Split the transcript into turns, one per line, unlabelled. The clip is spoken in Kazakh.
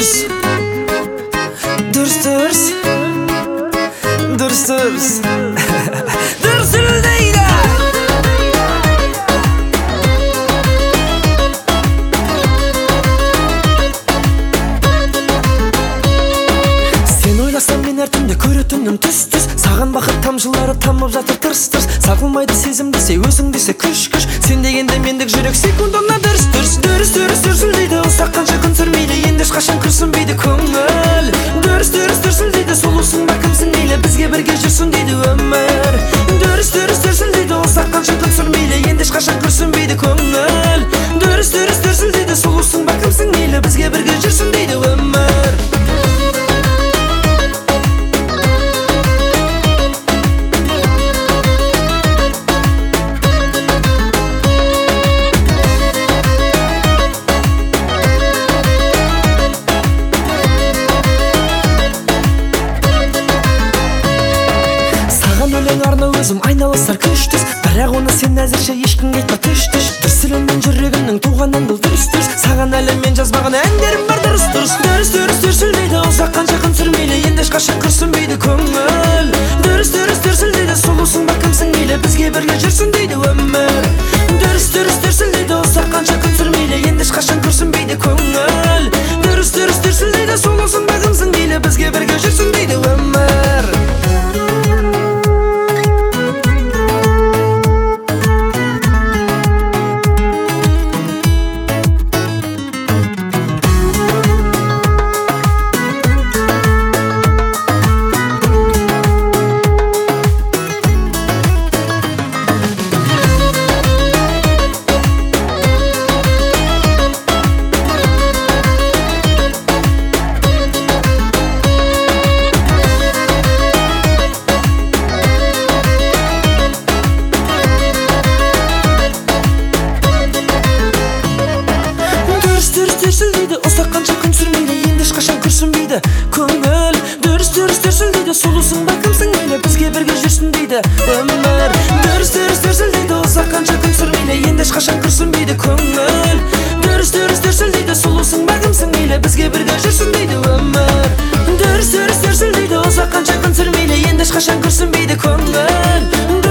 Durs Dürsüldeydi. Sen oylasам мен әр түнде көретінім түс-түс. Саған бақыт тамшылары тамып жатыр тырс-тырс. Сағылмайды сезім десе, өзің десе күш-күш. Сен дегенде мендік жүрек секундына дүрсүлдейді. Ұзақ қанша күн сүрмейді, енді ешқашан күрсінбейді көңіл. Дүрсүлдейді, сұлусың ба кімсің мейлі, бізге бірге жүрсін дейді өмір. Дүрсүлдейді, ұзақ қанша күн сүрмейді, енді ешқашан күрсінбейді көңіл. Дүрсүлдейді, сұлусың ба кімсің мейлі, бізге бірге жүрсін дейді өмір. Арна өзім айналысар күш-түс, бірақ оны сен әзірше ешкімге айтпа түш-түш. Дүрсілінен жүрегімнің туғаннан бұл дүрс-дүрс. Саған әлі мен жазбаған әндерім бар дұрыс-дұрыс. Дүрсілдейді, ұзақ қанша күн сүрмейлі, енді ешқашан күрсінбейді көңіл. Дүрсілдейді, сұлусың ба кімсің мейлі, бізге бірге жүрсін дейді өмір. Дүрсілдейді, ұзақ қанша күн сүрмейлі, енді ешқашан күрсінбейді көңіл. Дүрсілдейді, сұлусың ба кімсің мейлі, бізге бірге жүрсін дейді өмір. Дүрсілдейді, ұзақ қанша күн сүрмейді, енді ешқашан күрсінбейді көңіл. Дүрсілдейді, сұлусың ба кімсің мейлі, бізге бірге жүрсін дейді өмір. Дүрсілдейді, ұзақ қанша күн сүрмейді, енді ешқашан күрсінбейді көңіл. Дүрсілдейді, сұлусың ба кімсің мейлі, бізге бірге жүрсін дейді өмір. Дүрсілдейді, ұзақ қанша күн сүрмейді, енді ешқашан күрсінбейді көңіл.